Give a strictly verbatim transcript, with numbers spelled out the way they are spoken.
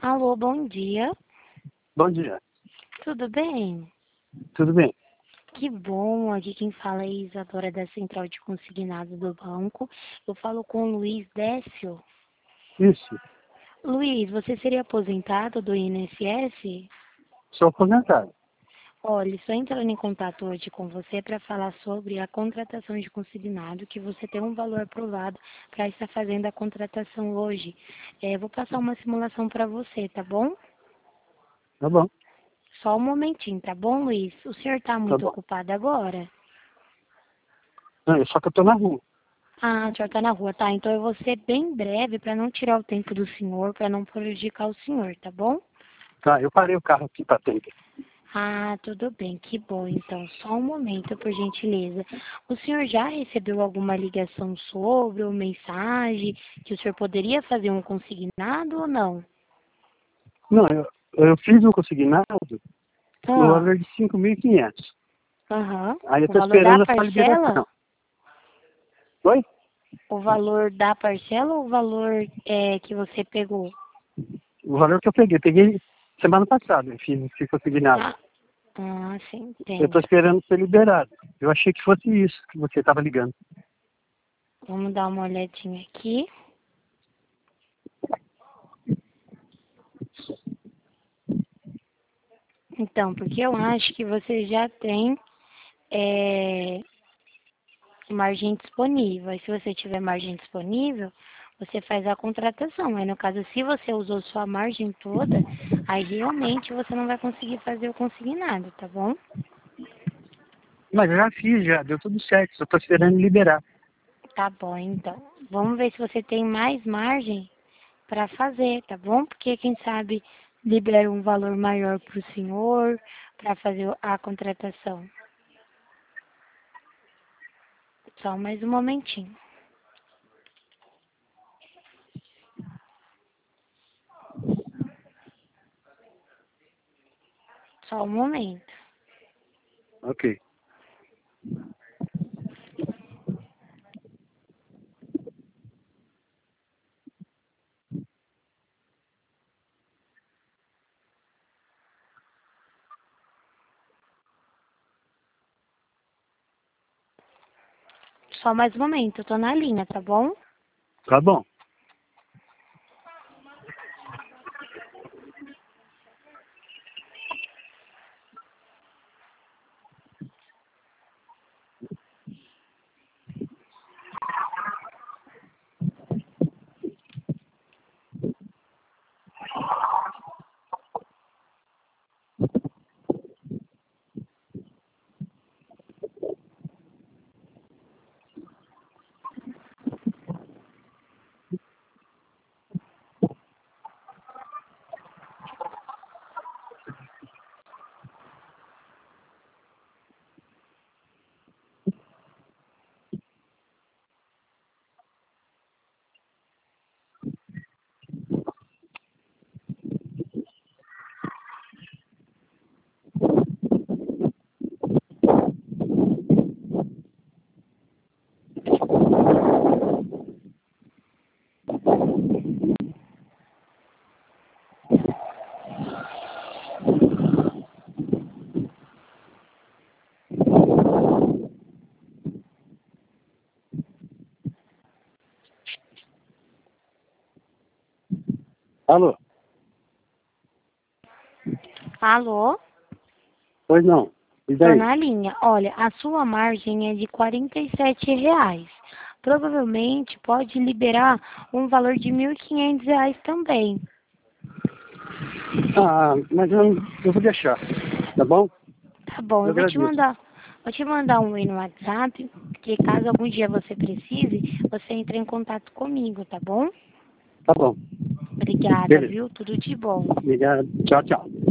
Alô, bom dia. Bom dia. Tudo bem? Tudo bem? Que bom. Aqui quem fala é Isadora da Central de Consignados do banco. Eu falo com o Luiz Décio. Isso. Luiz, você seria aposentado do I N S S? Sou aposentado. Olha, estou entrando em contato hoje com você para falar sobre a contratação de consignado, que você tem um valor aprovado para estar fazendo a contratação hoje. É, vou passar uma simulação para você, tá bom? Tá bom. Só um momentinho, tá bom, Luiz? O senhor está Tá muito bom. ocupado agora? Não, só que eu tô na rua. Ah, o senhor está na rua, tá? Então eu vou ser bem breve para não tirar o tempo do senhor, para não prejudicar o senhor, tá bom? Tá, eu parei o carro aqui pra atender. Ah, tudo bem, que bom. Então, só um momento, por gentileza. O senhor já recebeu alguma ligação sobre ou mensagem que o senhor poderia fazer um consignado ou não? Não, eu, eu fiz um consignado no Ah, valor de cinco mil e quinhentos. aham. Aí eu O tô valor da esperando essa parcela? liberação. Oi? O valor da parcela ou o valor é, que você pegou? O valor que eu peguei. Peguei semana passada, eu fiz esse consignado. Ah, ah, sim, Eu tô entendo. esperando ser liberado. Eu achei que fosse isso que você tava ligando. Vamos dar uma olhadinha aqui. Então, porque eu acho que você já tem é, margem disponível. Aí, se você tiver margem disponível, você faz a contratação. Aí, no caso, se você usou sua margem toda, aí realmente você não vai conseguir fazer o consignado, tá bom? Mas eu já fiz, já. Deu tudo certo. Só tô esperando liberar. Tá bom, então. Vamos ver se você tem mais margem para fazer, tá bom? Porque quem sabe libera um valor maior para o senhor para fazer a contratação. Só mais um momentinho. Só um momento. Ok. Só mais um momento. Eu tô na linha, tá bom? Tá bom. Alô? Alô? Pois não. E Tô daí? na linha. Olha, a sua margem é de quarenta e sete reais. Provavelmente pode liberar um valor de mil e quinhentos reais também. Ah, mas eu, eu vou deixar. Tá bom? Tá bom, Eu eu vou te agradeço. mandar. Vou te mandar um e-mail no WhatsApp, que caso algum dia você precise, você entre em contato comigo, tá bom? Tá bom. Obrigada, Beleza. viu? Tudo de bom. Obrigado. Tchau, tchau.